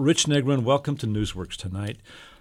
Rich Negrin, welcome to Newsworks tonight.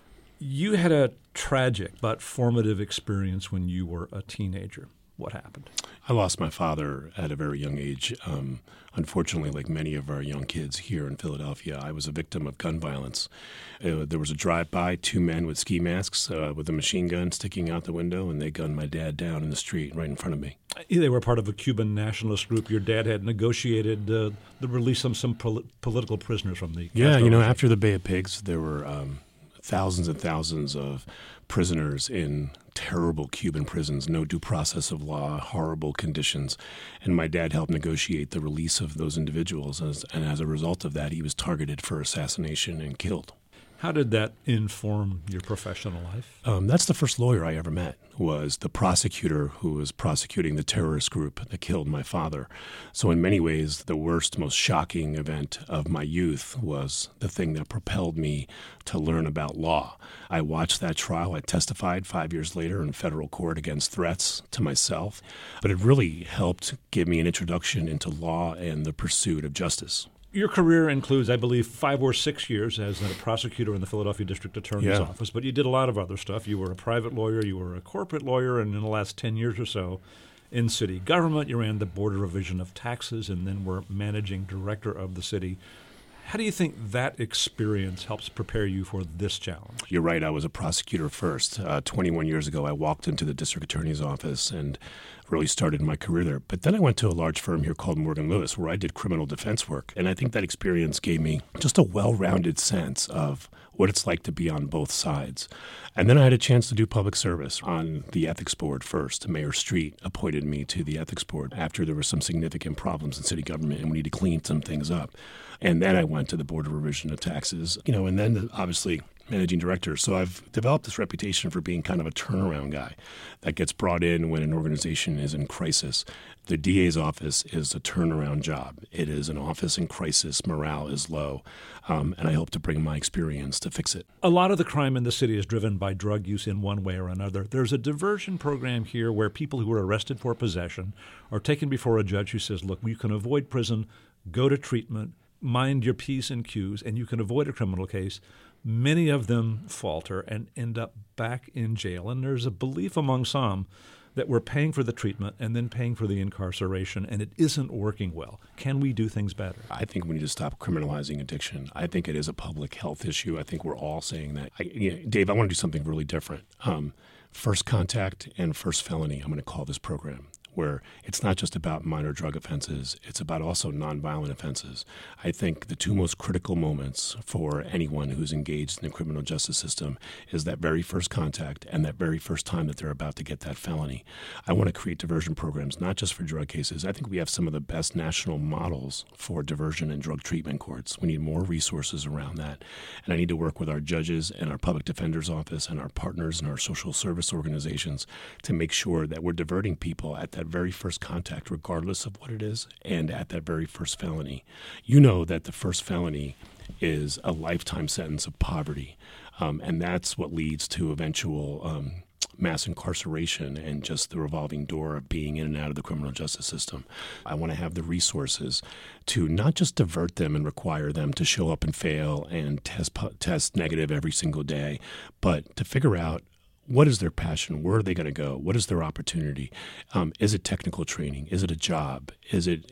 You had a tragic but formative experience when you were a teenager. What happened? I lost my father at a very young age. Unfortunately, like many of our young kids here in Philadelphia, I was a victim of gun violence. There was a drive-by, two men with ski masks with a machine gun sticking out the window, and they gunned my dad down in the street right in front of me. They were part of a Cuban nationalist group. Your dad had negotiated the release of some political prisoners from the Yeah, after the Bay of Pigs, there were thousands and thousands of prisoners in terrible Cuban prisons, no due process of law, horrible conditions. And my dad helped negotiate the release of those individuals. And as a result of that, he was targeted for assassination and killed. How did that inform your professional life? That's the first lawyer I ever met, was the prosecutor who was prosecuting the terrorist group that killed my father. So in many ways, the worst, most shocking event of my youth was the thing that propelled me to learn about law. I watched that trial. I testified 5 years later in federal court against threats to myself. But it really helped give me an introduction into law and the pursuit of justice. Your career includes, I believe, 5 or 6 years as a prosecutor in the Philadelphia District Attorney's Office, but you did a lot of other stuff. You were a private lawyer, you were a corporate lawyer, and in the last 10 years or so in city government, you ran the Board of Revision of Taxes and then were managing director of the city. How do you think that experience helps prepare you for this challenge? You're right. I was a prosecutor first. 21 years ago, I walked into the district attorney's office and really started my career there. But then I went to a large firm here called Morgan Lewis, where I did criminal defense work. And I think that experience gave me just a well-rounded sense of what it's like to be on both sides. And then I had a chance to do public service on the ethics board first. Mayor Street appointed me to the ethics board after there were some significant problems in city government and we need to clean some things up. And then I went to the Board of Revision of Taxes, and then obviously managing director. So I've developed this reputation for being kind of a turnaround guy that gets brought in when an organization is in crisis. The DA's office is a turnaround job. It is an office in crisis. Morale is low. And I hope to bring my experience to fix it. A lot of the crime in the city is driven by drug use in one way or another. There's a diversion program here where people who are arrested for possession are taken before a judge who says, look, you can avoid prison, go to treatment, mind your P's and Q's, and you can avoid a criminal case. Many of them falter and end up back in jail. And there's a belief among some that we're paying for the treatment and then paying for the incarceration, and it isn't working well. Can we do things better? I think we need to stop criminalizing addiction. I think it is a public health issue. I think we're all saying that. Dave, I want to do something really different. First contact and first felony, I'm going to call this program, where it's not just about minor drug offenses, it's about also nonviolent offenses. I think the two most critical moments for anyone who's engaged in the criminal justice system is that very first contact and that very first time that they're about to get that felony. I want to create diversion programs, not just for drug cases. I think we have some of the best national models for diversion and drug treatment courts. We need more resources around that. And I need to work with our judges and our public defender's office and our partners and our social service organizations to make sure that we're diverting people at that very first contact, regardless of what it is, and at that very first felony. You know that the first felony is a lifetime sentence of poverty, and that's what leads to eventual mass incarceration and just the revolving door of being in and out of the criminal justice system. I want to have the resources to not just divert them and require them to show up and fail and test negative every single day, but to figure out what is their passion? Where are they going to go? What is their opportunity? Is it technical training? Is it a job? Is it,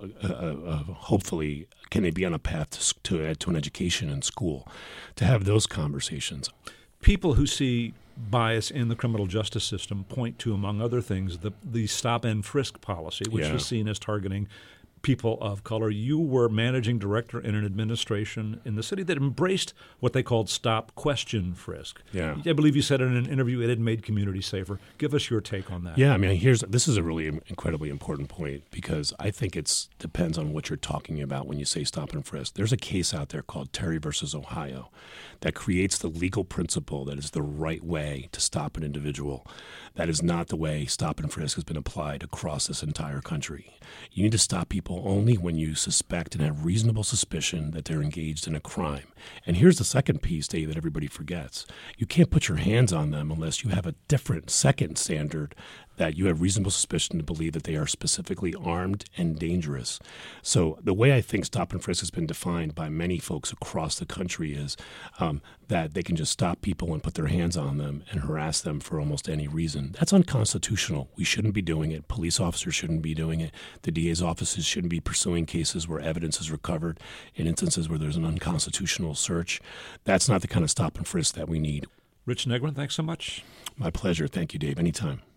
hopefully, can they be on a path to an education in school? To have those conversations. People who see bias in the criminal justice system point to, among other things, the stop and frisk policy, which is seen as targeting people of color. You were managing director in an administration in the city that embraced what they called stop, question, frisk. Yeah. I believe you said in an interview it had made communities safer. Give us your take on that. Yeah, I mean, this is a really incredibly important point because I think it depends on what you're talking about when you say stop and frisk. There's a case out there called Terry versus Ohio that creates the legal principle that is the right way to stop an individual. That is not the way stop and frisk has been applied across this entire country. You need to stop people only when you suspect and have reasonable suspicion that they're engaged in a crime. And here's the second piece, Dave, that everybody forgets. You can't put your hands on them unless you have a different second standard that you have reasonable suspicion to believe that they are specifically armed and dangerous. So the way I think stop and frisk has been defined by many folks across the country is that they can just stop people and put their hands on them and harass them for almost any reason. That's unconstitutional. We shouldn't be doing it. Police officers shouldn't be doing it. The DA's offices shouldn't be pursuing cases where evidence is recovered in instances where there's an unconstitutional search. That's not the kind of stop and frisk that we need. Rich Negron, thanks so much. My pleasure. Thank you, Dave. Anytime.